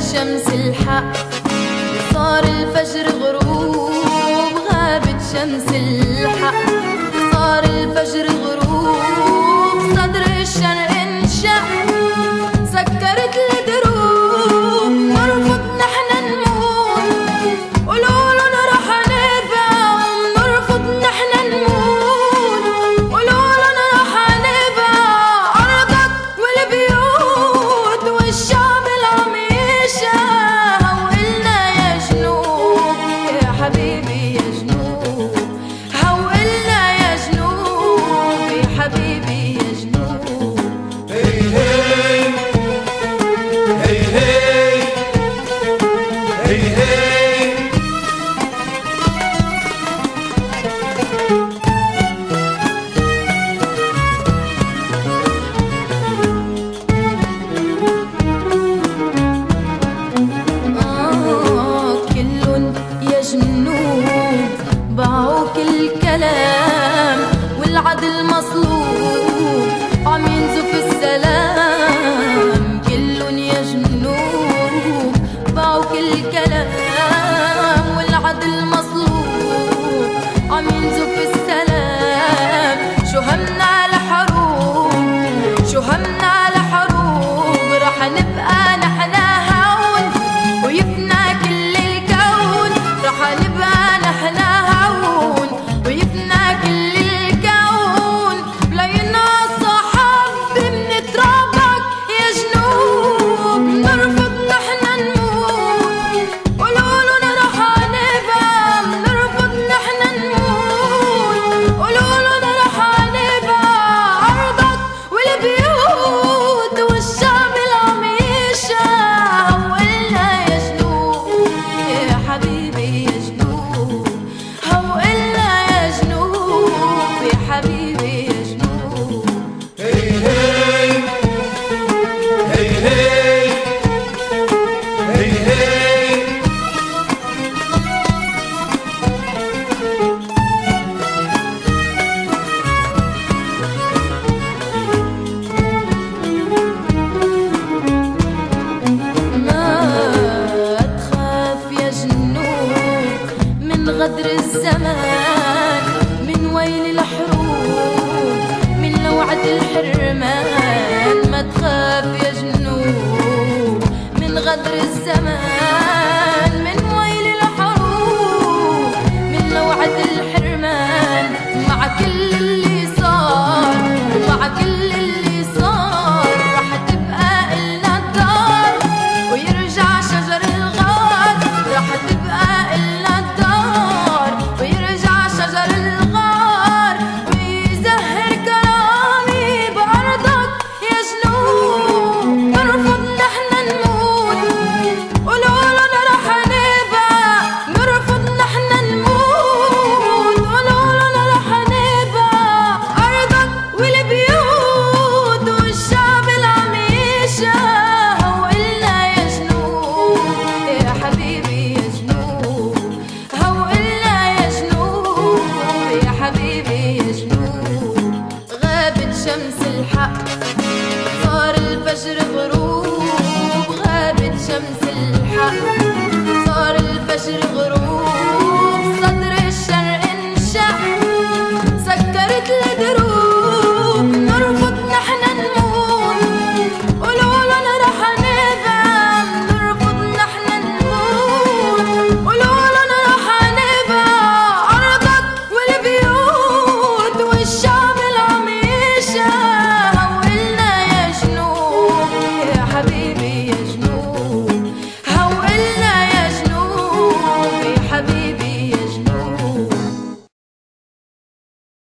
شمس الحق، صار الفجر غروب. غابت شمس الحق، صار الفجر غروب. صدر الشرق انشق، سكرت الدروب. نرفض نحن نموت، قولولن رح نبقى. نرفض نحن نموت، قولولن رح نبقى. أرضك والبيوت والشعب العميشة. هوقلنا يا جنوب يا حبيبي يا جنوب. هوقلنا يا جنوب يا حبيبي يا جنوب. هي هي هي هي هي هي. كلن يا جنوب باعوا كل كلام، والعدل مصلوب عم ينزف السلام. كلن يا جنوب باعوا كل كلام، والعدل مصلوب عم ينزف السلام. شو همنا لحروب، شو همنا لحروب. رح نبقى نحن هون ويفنى كل الكون. رح نبقى نحن هون ويفنى كل الكون. بلا ينقص حب من ترابك يا جنوب. نرفض نحن نموت، قولولن رح نبقى. نرفض نحن نموت، قولولن رح نبقى. أرضك والبيوت والشعب العميشة. هوقلنا يا جنوب يا حبيبي يا جنوب. هوقلنا يا جنوب يا حبيبي يا جنوب. هي هي هي هي هي هي. ما تخاف يا جنوب من غدر الزمان، من ويل الحروب، من لوعة الحرمان. ما تخاف يا جنوب من غدر الزمان، من ويل الحروب، من لوعة الحرمان. مع كل اللي صار، مع كل اللي صار. رح تبقى إلنا الدار ويرجع شجر الغار. رح تبقى إلنا الدار ويرجع شجر الغار. ويزهر كرامي بأرضك يا جنوب. نرفض نحن نموت، قولولن رح نبقى. نرفض نحن نموت، قولولن رح نبقى. أرضك والبيوت والشعب العميشة. هوقلنا يا جنوب يا حبيبي يا جنوب. هوقلنا يا جنوب يا حبيبي يا جنوب. غابت شمس الحق، صار الفجر غروب. غابت شمس الحق، صار الفجر غروب.